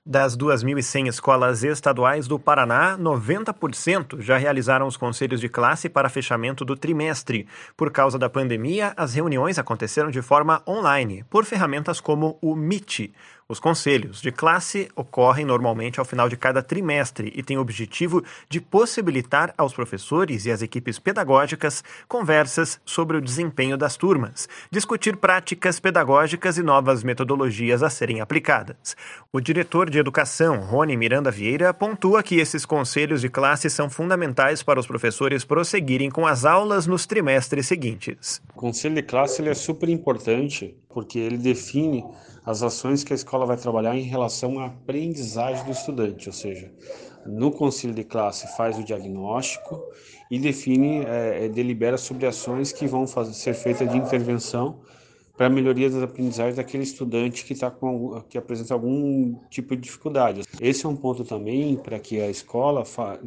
Das 2.100 escolas estaduais do Paraná, 90% já realizaram os conselhos de classe para fechamento do trimestre. Por causa da pandemia, as reuniões aconteceram de forma online, por ferramentas como o Meet. Os conselhos de classe ocorrem normalmente ao final de cada trimestre e têm o objetivo de possibilitar aos professores e às equipes pedagógicas conversas sobre o desempenho das turmas, discutir práticas pedagógicas e novas metodologias a serem aplicadas. O diretor de Educação, Rony Miranda Vieira, pontua que esses conselhos de classe são fundamentais para os professores prosseguirem com as aulas nos trimestres seguintes. O conselho de classe ele é super importante porque ele define as ações que a escola vai trabalhar em relação à aprendizagem do estudante, ou seja, no conselho de classe faz o diagnóstico e define, delibera sobre ações que vão ser feitas de intervenção para a melhoria das aprendizagens daquele estudante que apresenta algum tipo de dificuldade. Esse é um ponto também para que a escola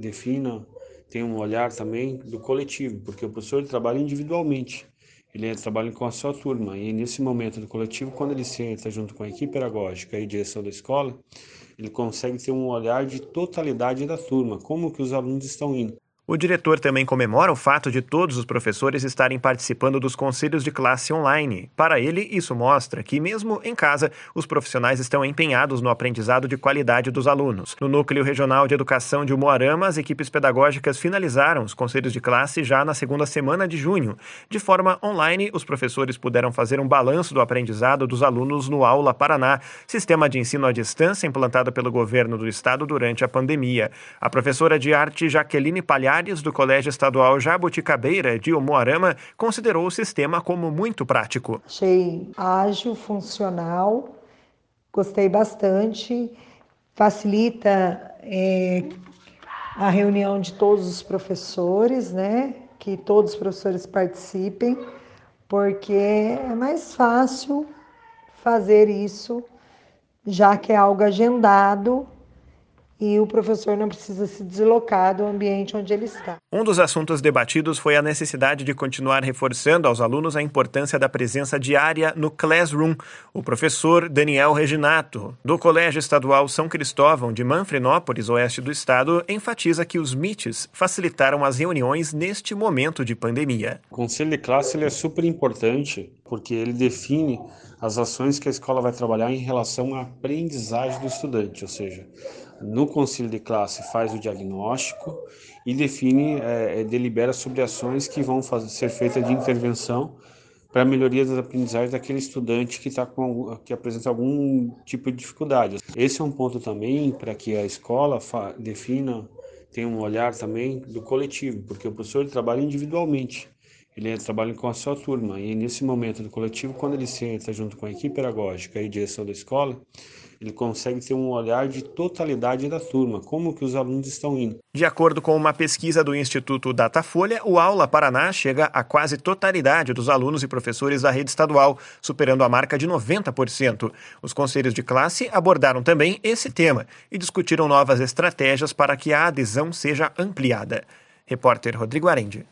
tenha um olhar também do coletivo, porque o professor trabalha individualmente. Ele trabalha com a sua turma e nesse momento do coletivo, quando ele senta junto com a equipe pedagógica e direção da escola, ele consegue ter um olhar de totalidade da turma, como que os alunos estão indo. O diretor também comemora o fato de todos os professores estarem participando dos conselhos de classe online. Para ele, isso mostra que, mesmo em casa, os profissionais estão empenhados no aprendizado de qualidade dos alunos. No Núcleo Regional de Educação de Umuarama, as equipes pedagógicas finalizaram os conselhos de classe já na segunda semana de junho. De forma online, os professores puderam fazer um balanço do aprendizado dos alunos no Aula Paraná, sistema de ensino à distância implantado pelo governo do estado durante a pandemia. A professora de arte Jaqueline Palhares, do Colégio Estadual Jabuticabeira de Umuarama, considerou o sistema como muito prático. Achei ágil, funcional, gostei bastante, facilita a reunião de todos os professores, né? Que todos os professores participem, porque é mais fácil fazer isso, já que é algo agendado, e o professor não precisa se deslocar do ambiente onde ele está. Um dos assuntos debatidos foi a necessidade de continuar reforçando aos alunos a importância da presença diária no Classroom. O professor Daniel Reginato, do Colégio Estadual São Cristóvão de Manfrenópolis, oeste do estado, enfatiza que os Meets facilitaram as reuniões neste momento de pandemia. O conselho de classe ele é super importante porque ele define as ações que a escola vai trabalhar em relação à aprendizagem do estudante, ou seja, no conselho de classe faz o diagnóstico e delibera sobre ações que vão ser feitas de intervenção para a melhoria das aprendizagens daquele estudante que apresenta algum tipo de dificuldade. Esse é um ponto também para que a escola tenha um olhar também do coletivo, porque o professor trabalha individualmente. Ele trabalha com a sua turma e nesse momento do coletivo, quando ele senta junto com a equipe pedagógica e direção da escola, ele consegue ter um olhar de totalidade da turma, como que os alunos estão indo. De acordo com uma pesquisa do Instituto Datafolha, o Aula Paraná chega a quase totalidade dos alunos e professores da rede estadual, superando a marca de 90%. Os conselhos de classe abordaram também esse tema e discutiram novas estratégias para que a adesão seja ampliada. Repórter Rodrigo Arendi.